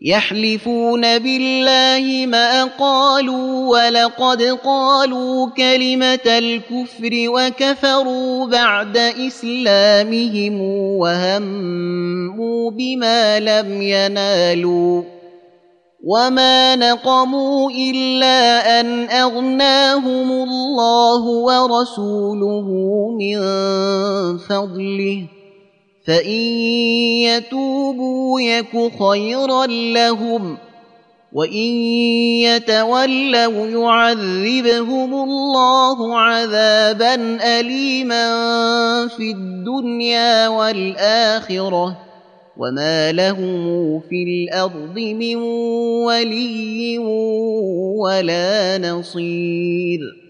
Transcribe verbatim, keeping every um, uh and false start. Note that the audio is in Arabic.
يحلفون بالله ما قالوا ولقد قالوا كلمة الكفر وكفروا بعد إسلامهم وهموا بما لم ينالوا وما نقموا إلا أن أغناهم الله ورسوله من فضله فإن يتوبوا يك خيرا لهم وإن يتولوا يعذبهم الله عذابا أليما في الدنيا والآخرة وما لهم في الأرض من ولي ولا نصير.